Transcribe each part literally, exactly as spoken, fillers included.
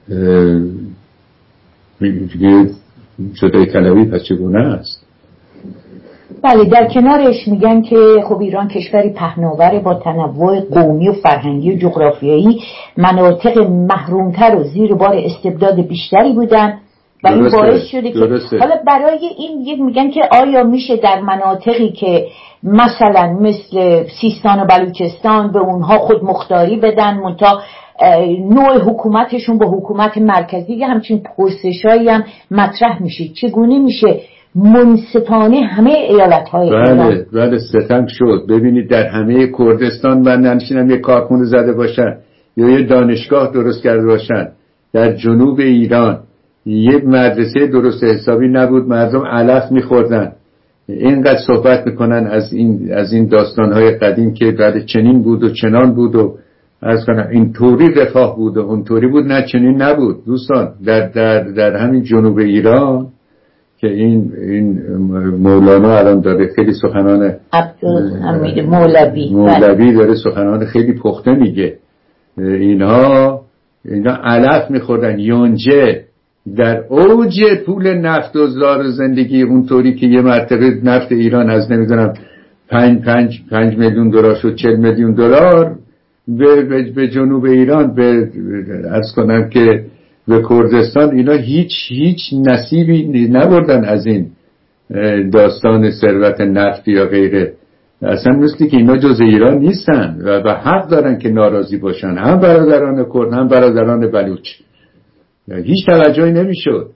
دیگه جدای طلبی پس چگونه است؟ بله، در کنارش میگن که خب ایران کشوری پهناور با تنوع قومی و فرهنگی و جغرافیایی، مناطق محرومتر و زیر بار استبداد بیشتری بودن و این باعث شده که حالا برای این یک میگن که آیا میشه در مناطقی که مثلا مثل سیستان و بلوچستان به اونها خود مختاری بدن منتها نوع حکومتشون با حکومت مرکزی، همچین پرسشایی هم مطرح میشه چگونه میشه منصفانه همه ایالت‌های ایران. بله بله ستم شد. ببینید در همه کردستان بندنشین یک کارخونه زده باشن یا یه دانشگاه درست کرده باشن. در جنوب ایران یه مدرسه درست حسابی نبود، مردم علف میخوردن. اینقدر صحبت میکنن از این از این داستان‌های قدیم که بعد چنین بود و چنان بود و از کنم این طوری رفاه بود و اون طوری بود. نه، چنین نبود دوستان. در در در همین جنوب ایران که این این مولانا الان داره خیلی سخنان عبدالحمید مولوی مولوی داره سخنان خیلی پخته میگه. اینها اینا علف میخوردن. یونجه در اوج پول نفت و زار زندگی اونطوری که یه مرتبه نفت ایران از نمیدونم پنج پنج پنج میلیون دلار شد چهل میلیون دلار به, به, به جنوب ایران، به عرض کنم که به کردستان، اینا هیچ هیچ نصیبی نبردن از این داستان ثروت نفت یا غیره. اصلا مثلی که اینا جز ایران نیستن و به حق دارن که ناراضی باشن، هم برادران کرد هم برادران بلوچ. هیچ توجهی نمیشد.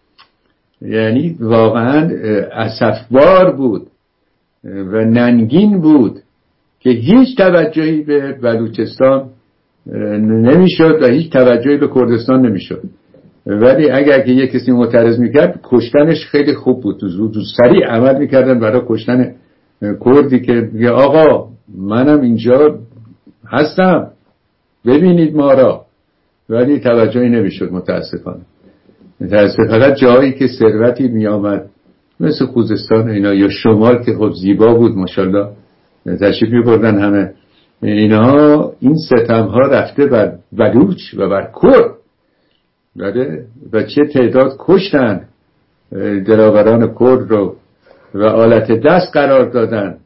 یعنی واقعا اسفبار بود و ننگین بود که هیچ توجهی به بلوچستان نمیشد و هیچ توجهی به کردستان نمیشد. ولی اگر که یک کسی معترض میکرد کشتنش خیلی خوب بود. زود سریع عمل میکردن برای کشتن کردی که میگه آقا منم اینجا هستم ببینید ما را. ولی توجهی نمیشد متاسفانه. متاسفانه فقط جایی که ثروتی میآمد مثل خوزستان اینا یا شمال که خب زیبا بود ماشاءالله تشریف میبردن همه اینها. این ستم ها رفته بر بلوچ و بر کرد و چه تعداد کشتن دلاوران کرد رو و آلت دست قرار دادن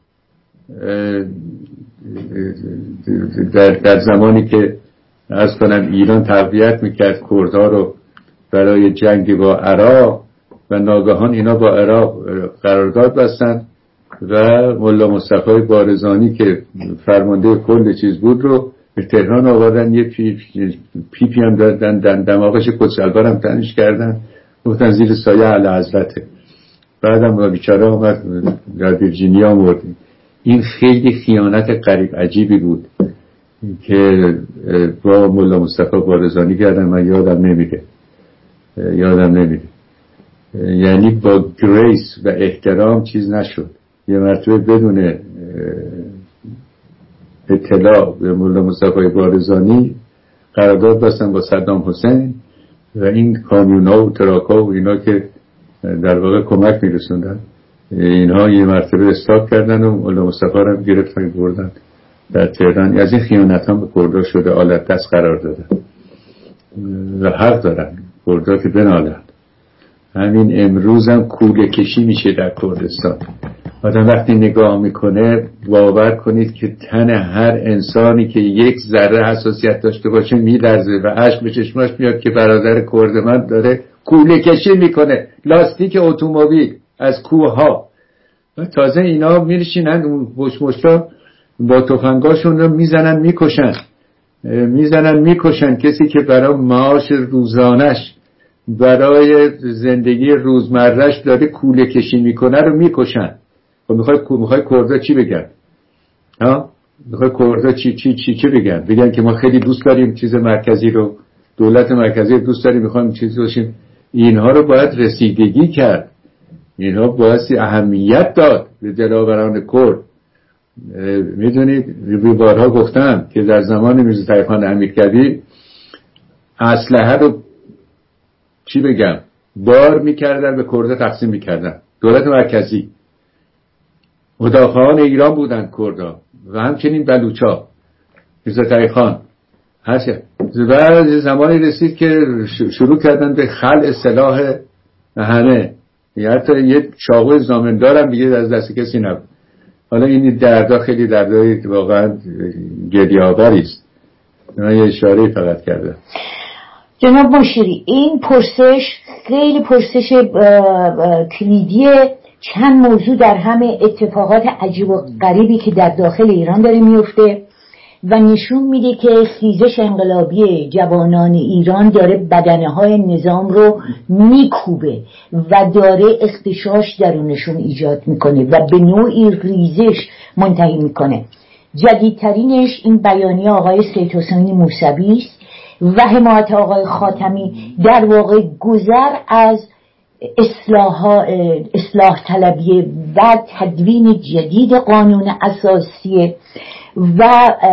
در, در زمانی که از کنم ایران تقویت میکرد کردها رو برای جنگ با عراق و ناگهان اینا با عراق قرارداد بستن و ملا مصطفی بارزانی که فرمانده کل چیز بود رو به تهران آوردن. یه پی پی, پی هم دادن، دماغش کچلبر هم تنش کردن، گفتن زیر سایه اعلیحضرته. بعدم با بیچاره آمد در ویرجینیا مرد. این خیلی خیانت غریب عجیبی بود که با ملا مصطفی بارزانی کردن. من یادم نمیده یادم نمیده یعنی با گریس و احترام چیز نشد. یه مرتبه بدون اطلاع به ملا مصطفی بارزانی قرارداد بستن با صدام حسین و این کامیونا و تراکا و اینا که در واقع کمک میرسوندن اینها یه مرتبه استاپ کردن و ملا مصطفی رو گرفتن بردن در تهران. از این خیانت هم به کردها شده، آلت دست قرار دادن و حق دارن کردها که بنالن. همین امروز هم کوله کشی میشه در کردستان. آدم وقتی نگاه میکنه باور کنید که تن هر انسانی که یک ذره حساسیت داشته باشه میلرزه و اشک به چشماش میاد که برادر کرد من داره کوله کشی میکنه، لاستیک اتومبیل از کوه ها. و تازه اینا میرشینن اون بشمشتا با تفنگاشون رو میزنن میکشن میزنن میکشن کسی که برای معاش روزانش برای زندگی روزمرهش داره کوله کشی میکنه رو میکشن. خب میخوای میخوای کردا چی بگن؟ ها میخوای کردا چی چی چی چی بگن؟ بگن که ما خیلی دوست داریم چیز مرکزی رو، دولت مرکزی رو دوست داریم، میخوایم چیزی باشیم. اینها رو باید رسیدگی کرد، اینها باید اهمیت داد به دلاوران کرد. میدونید بارها گفتم که در زمان میرزا تقی خان امیرکبیر اسلحه رو چی بگم بار میکردن به کرده تقسیم میکردن. دولت مرکزی مدافعان ایران بودن کردا و همچنین بلوچا. میرزا تقی خان هست و زمانی رسید که شروع کردن به خلع سلاح همه، حتی یه چاقوی زامندارم دیگه از دست کسی نبود. حالا این دردا خیلی دردایی واقعا گریه‌آوری است. من یه اشاره فقط کردم. جناب مشیری، این پرسش خیلی پرسش کلیدیه. چند موضوع در همه اتفاقات عجیب و غریبی که در داخل ایران داره میفته و نشون میده که خیزش انقلابی جوانان ایران داره بدنه های نظام رو میکوبه و داره اختشاش درونشون ایجاد میکنه و به نوعی ریزش منتهی میکنه. جدیدترینش این بیانیه آقای سید حسین موسوی است و حمایت آقای خاتمی در واقع گذر از اصلاح اصلاح طلبی و تدوین جدید قانون اساسی و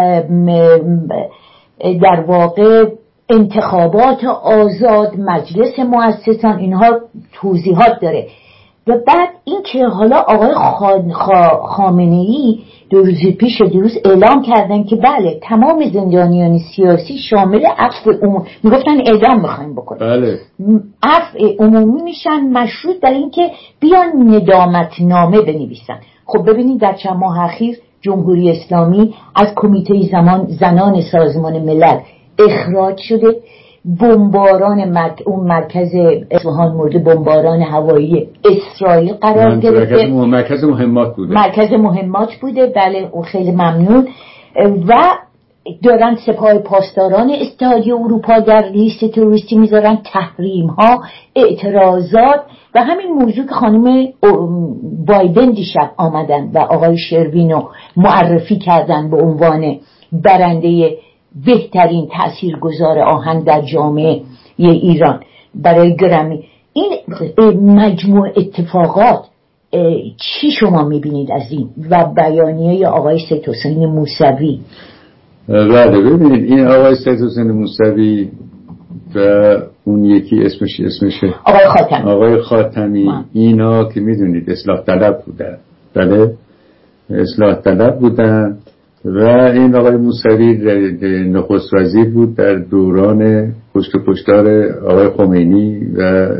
در واقع انتخابات آزاد، مجلس مؤسسان، اینها توضیحات داره. و بعد این که حالا آقای خامنه‌ای دو روز پیش دو روز اعلام کردن که بله تمام زندانیان سیاسی شامل عفو عمومی، میگفتن اعدام میخوایم بکنیم، بله عفو عمومی میشن، مشروط در این که بیان ندامت نامه بنویسن. خب ببینید در چند ماه اخیر جمهوری اسلامی از کمیته زمان زنان سازمان ملل اخراج شده، بمباران مرک... اون مرکز اصفهان مورد بمباران هوایی اسرائیل قرار گرفته، مرکز مهمات بوده مرکز مهمات بوده بله، او خیلی ممنون. و دارن سپاه پاسداران اتحادیه اروپا در لیست تروریستی میذارن، تحریم ها، اعتراضات و همین موضوع که خانم بایدن دیشب آمدن و آقای شروینو معرفی کردن به عنوان برنده بهترین تاثیرگذار آهنگ در جامعه ایران برای گرمی. این مجموع اتفاقات چی شما میبینید از این و بیانیه آقای سید حسین موسوی؟ بله ببینید این آقای سید حسین موسوی و اون یکی اسمش اسمشه آقای خاتمی آقای خاتمی ما. اینا که میدونید اصلاح طلب بودن، بله اصلاح طلب بودن و این آقای موسوی نخست وزیر بود در دوران پشت و پشتار آقای خمینی و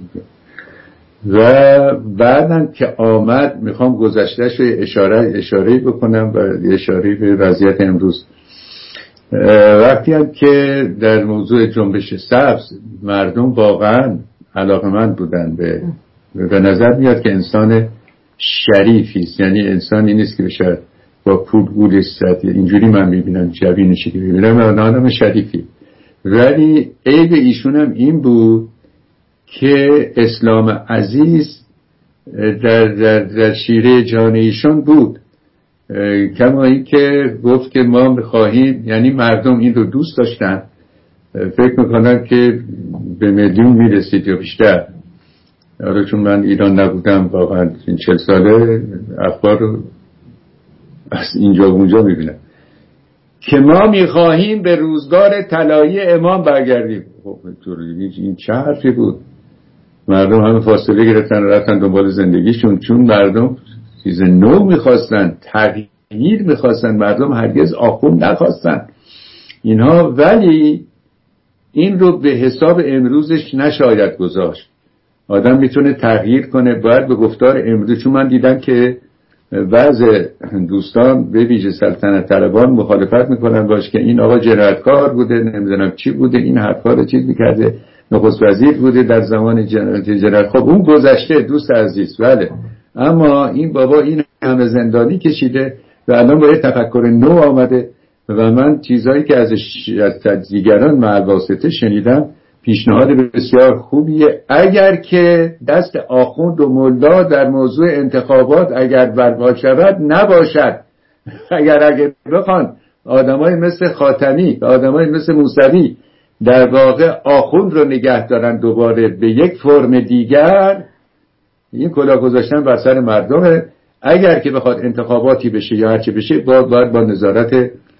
و بعدم که آمد میخوام گذشتهش رو اشاره اشاره بکنم و اشاره به وضعیت امروز. وقتی هم که در موضوع جنبش سبز مردم واقعا علاقمند بودن به به نظر میاد که انسان شریفی است، یعنی انسانی نیست که بشه با پول گول است، اینجوری من میبینم جوینشی که میبینم آدم شریفی. ولی عیب ایشون هم این بود که اسلام عزیز در, در, در شیره جان ایشون بود، کما این که گفت که ما میخواهیم، یعنی مردم این رو دوست داشتن، فکر میکنم که به میلیون میرسید یا بیشتر. آره چون من ایران نبودم واقعا این چل ساله اخبار رو از اینجا و اونجا میبینم که ما میخواهیم به روزگار طلایی امام برگردیم. خب این چه حرفی بود؟ مردم همه فاصله گرفتن و رفتن دنبال زندگیشون، چون مردم چیز نو میخواستن، تغییر میخواستن، مردم هرگز آخوند نخواستن اینها. ولی این رو به حساب امروزش نشاید گذاشت. آدم میتونه تغییر کنه، باید به گفتار امروز. چون من دیدم که بعض دوستان به ویژه سلطنت طلبان مخالفت میکنن باش که این آقا جنایتکار بوده، نمیدونم چی بوده، این حرفا رو چیز میکرده، نخست وزیر بوده در زمان جنایت. خب اون گذشته دوست عزیز، بله، اما این بابا این همه زندانی کشیده و الان با یه تفکر نو آمده و من چیزایی که ازش از دیگران معواسطه شنیدم پیشنهاد بسیار خوبیه. اگر که دست آخوند و ملا در موضوع انتخابات اگر برپا شود نباشد، اگر اگر بخوان آدمای مثل خاتمی و آدمای مثل موسوی در واقع آخوند رو نگه دارن دوباره به یک فرم دیگر، این کلاه گذاشتن بر سر مردمه. اگر که بخواد انتخاباتی بشه یا هرچی بشه باید, باید با نظارت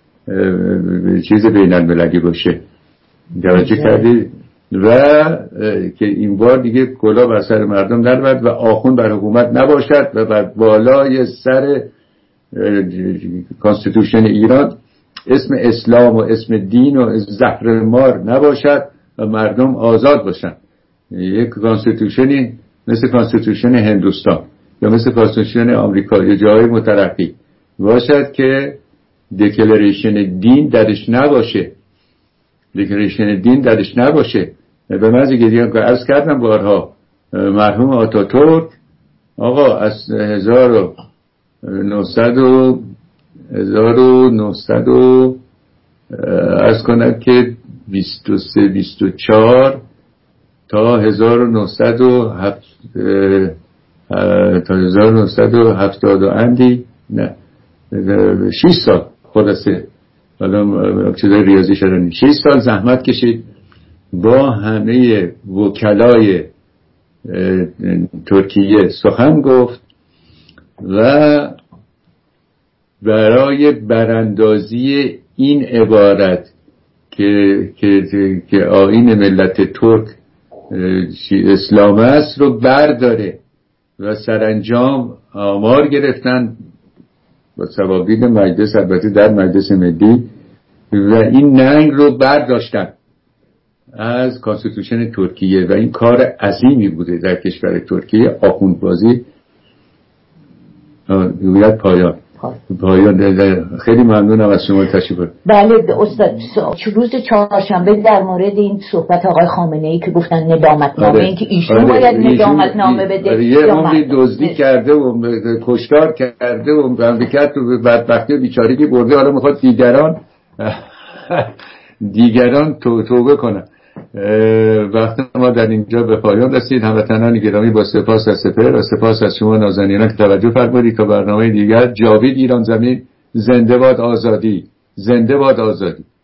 چیز بین المللی باشه. توجه کردی؟ و که این بار دیگه کلاه بر سر مردم نرود و آخوند بر حکومت نباشد و بر بالای سر کانستیتوشن ایران اسم اسلام و اسم دین و زهر مار نباشد و مردم آزاد باشن. یک کانستیتوشنی مثل کانستیتوشن هندوستان یا مثل کانستیتوشن آمریکا یا جای مترقی باشد که دکلریشن دین درش نباشه، دکلریشن دین درش نباشه. به من دیگه که عرض کردم بارها، مرحوم آتاتورک آقا از هزار و نهصد و هزار و نهصد و عرض کنم که بیست و سه بیست و چهار تا هزار و نهصد و هفت تا هزار و نهصد و هفتاد و اندی نه شش سال خلاصه، حالا چیزای ریاضی شدنی، شش سال زحمت کشید، با همه وکلای ترکیه سخن گفت و برای براندازی این عبارت که که که آیین ملت ترک اسلام است رو برداره و سرانجام آمار گرفتن با صوابین مجلس، البته در مجلس ملی، و این ننگ رو برداشتن از کانستیتوشن ترکیه و این کار عظیمی بوده در کشور ترکیه. آخوندبازی رویت پایان پایان. خیلی ممنونم از شما تشریف بردید. بله استاد، روز چهارشنبه در مورد این صحبت آقای خامنه‌ای که گفتن ندامت نامه، این که ایشون آره. باید ندامت نامه بده، آره. یه عمری دزدی کرده و کشتار کرده و مملکت رو به بدبختی و بیچارگی برده، حالا میخواد دیگران دیگران تو توبه کنن. وقتی ما در اینجا به پایان رسید، هموطنان گرامی با سپاس از سپهر و سپاس از شما نازنینان که توجه فرمودید تا برنامه دیگر. جاوید ایران زمین، زنده باد آزادی، زنده باد آزادی.